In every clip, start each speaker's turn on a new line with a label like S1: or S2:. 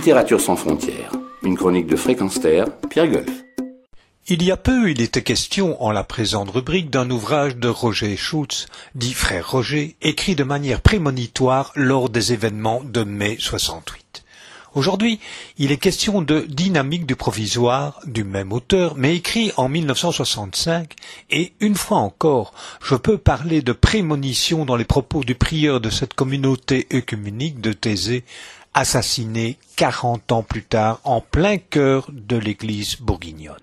S1: Littérature sans frontières, une chronique de Fréquence Terre, Pierre Golf.
S2: Il y a peu, il était question, en la présente rubrique, d'un ouvrage de Roger Schutz, dit Frère Roger, écrit de manière prémonitoire lors des événements de mai 68. Aujourd'hui, il est question de Dynamique du provisoire, du même auteur, mais écrit en 1965, et une fois encore, je peux parler de prémonition dans les propos du prieur de cette communauté œcuménique de Thésée, assassiné 40 ans plus tard en plein cœur de l'église bourguignonne.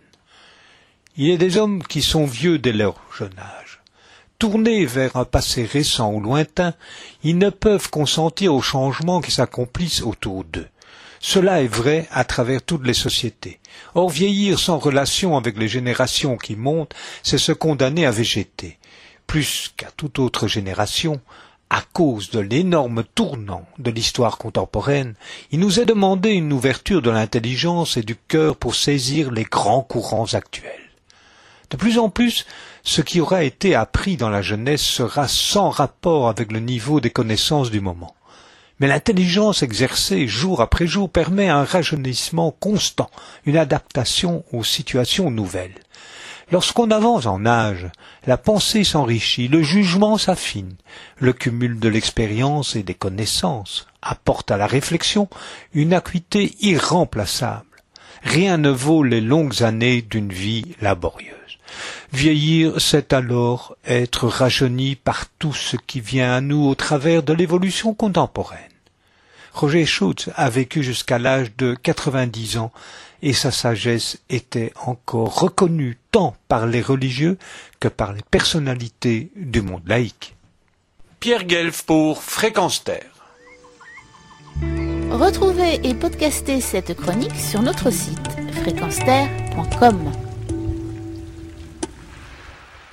S2: Il y a des hommes qui sont vieux dès leur jeune âge. Tournés vers un passé récent ou lointain, ils ne peuvent consentir aux changements qui s'accomplissent autour d'eux. Cela est vrai à travers toutes les sociétés. Or, vieillir sans relation avec les générations qui montent, c'est se condamner à végéter. Plus qu'à toute autre génération, à cause de l'énorme tournant de l'histoire contemporaine, il nous est demandé une ouverture de l'intelligence et du cœur pour saisir les grands courants actuels. De plus en plus, ce qui aura été appris dans la jeunesse sera sans rapport avec le niveau des connaissances du moment. Mais l'intelligence exercée jour après jour permet un rajeunissement constant, une adaptation aux situations nouvelles. Lorsqu'on avance en âge, la pensée s'enrichit, le jugement s'affine, le cumul de l'expérience et des connaissances apporte à la réflexion une acuité irremplaçable. Rien ne vaut les longues années d'une vie laborieuse. Vieillir, c'est alors être rajeuni par tout ce qui vient à nous au travers de l'évolution contemporaine. Roger Schutz a vécu jusqu'à l'âge de 90 ans et sa sagesse était encore reconnue tant par les religieux que par les personnalités du monde laïque. Pierre Guelf pour Fréquence Terre.
S3: Retrouvez et podcastez cette chronique sur notre site fréquenceterre.com.